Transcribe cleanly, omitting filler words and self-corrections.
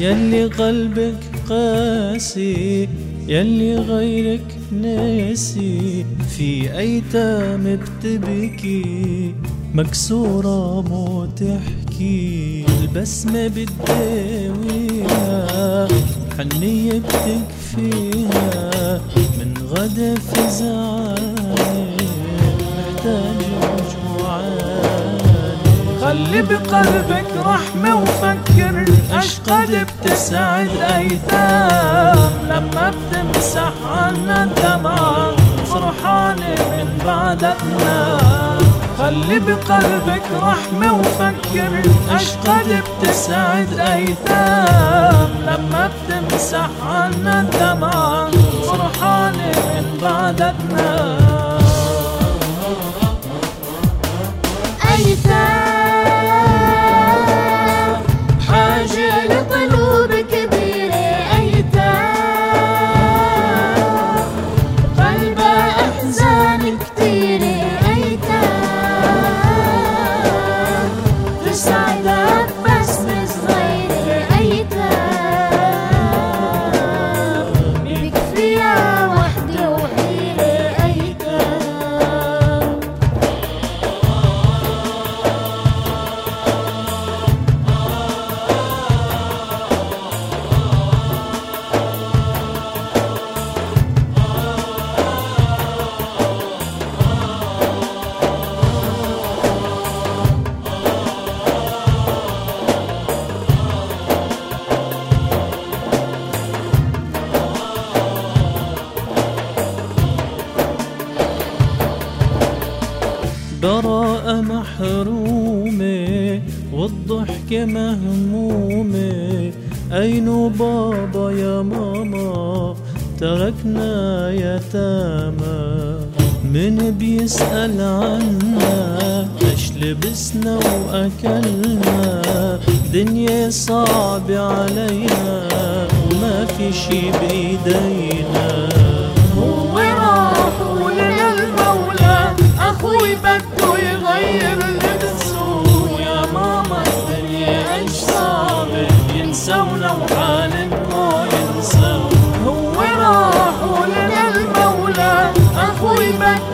يلي قلبك قاسي، يلي غيرك ناسي، في أيتام بتبكي مكسورة مو تحكي، البسمة بتداويها، حنية بتكفيها، من غدا في زعاني محتاجة وجوعاني. خلي بقلبك رحمة وفكر أشقد بتسعد أيتام، لما بتمسح عنا دمعة فرحانة من بعدنا. خلي بقلبك رحمة وفكر أشقد بتسعد أيتام، لما بتمسح عنا دمعة فرحانة من بعدنا. أيتام حاجة لقلوب كبيرة، أيتام قلبها أحزان كتيرة، أيتام تسعدك بسمة صغيرة، أيتام بكفيها وحدة وحيدة، أيتام. براءة محرومة والضحكة مهمومة، أين بابا يا ماما تركنا يتامى، من بيسأل عنا ايش لبسنا وأكلنا، دنيا صعبة علينا وما في شي بإيدينا. هو راح وللمولى أخوي بده يغير لبسه، يا ماما الدنيا ايش صعبة ينسونا وحالنا مو ينسوا. هو راح وللمولى أخوي بده